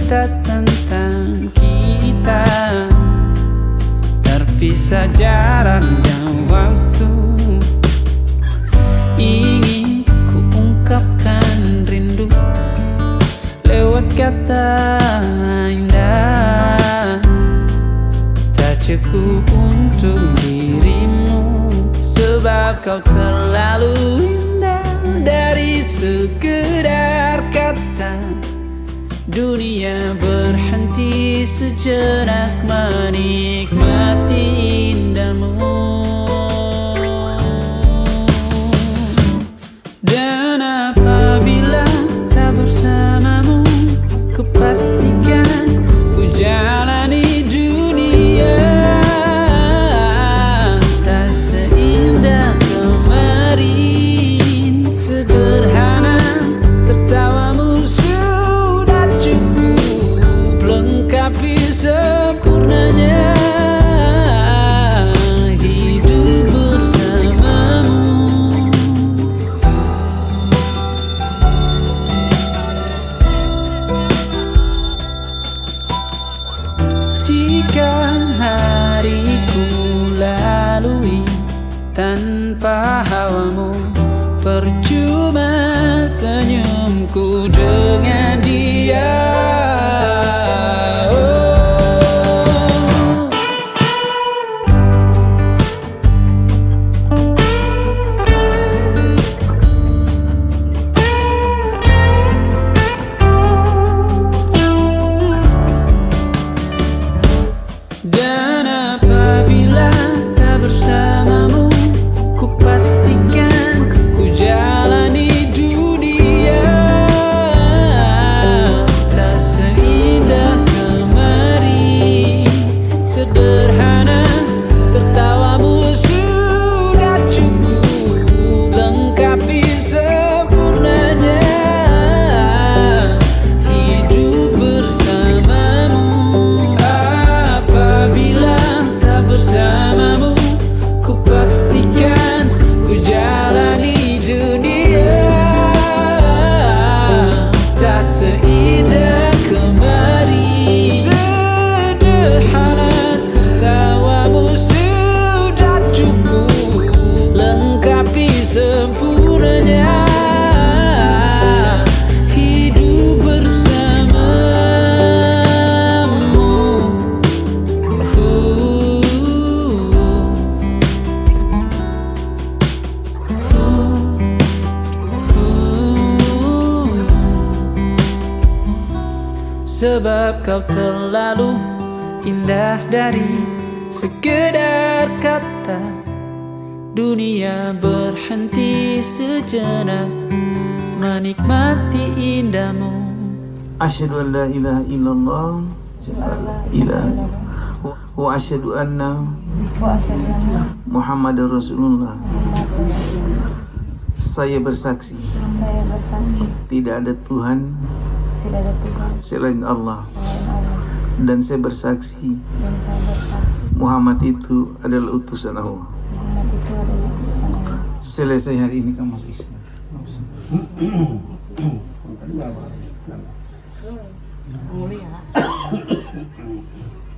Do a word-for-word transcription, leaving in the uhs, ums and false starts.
cerita tentang kita, terpisah jarak dan waktu. Ingin ku ungkapkan rindu lewat kata indah, tak cukup untuk dirimu, sebab kau terlalu indah. Dari sekedar kata, dunia berhenti sejenak menikmati indahmu. Dan apabila tak bersamamu, ku pastikan ku jalani dunia tak seindah kemarin. Sederhana, tertawamu sudah cukup lengkapi sempurnanya hidup bersamamu. Jika hariku lalui tanpa hawamu, percuma senyumku dengan dia. Dan apabila tak bersamamu, ku pastikan ku jalani dunia tak seindah kemarin. Sederhana, tertawamu sudah cukup lengkapi sempurnanya hidup bersamamu. Apabila tak bersamamu, ku pastikan ku jalani dunia tak seindah kemarin. Sederhana, tertawamu sudah cukup lengkapi sempurnanya hidup bersamamu. Sebab kau terlalu indah dari sekedar kata, dunia berhenti sejenak menikmati indahmu. Asyhadu an la ilaha illallah ilaha wa asyhadu anna Muhammadar Rasulullah. Saya bersaksi Saya bersaksi tidak ada Tuhan tidak ada Tuhan selain Allah, selain Allah, dan saya bersaksi dan saya bersaksi Muhammad itu adalah utusan Allah. Muhammad itu adalah utusan Allah. Selesai hari ini kamu bisa. Mulia.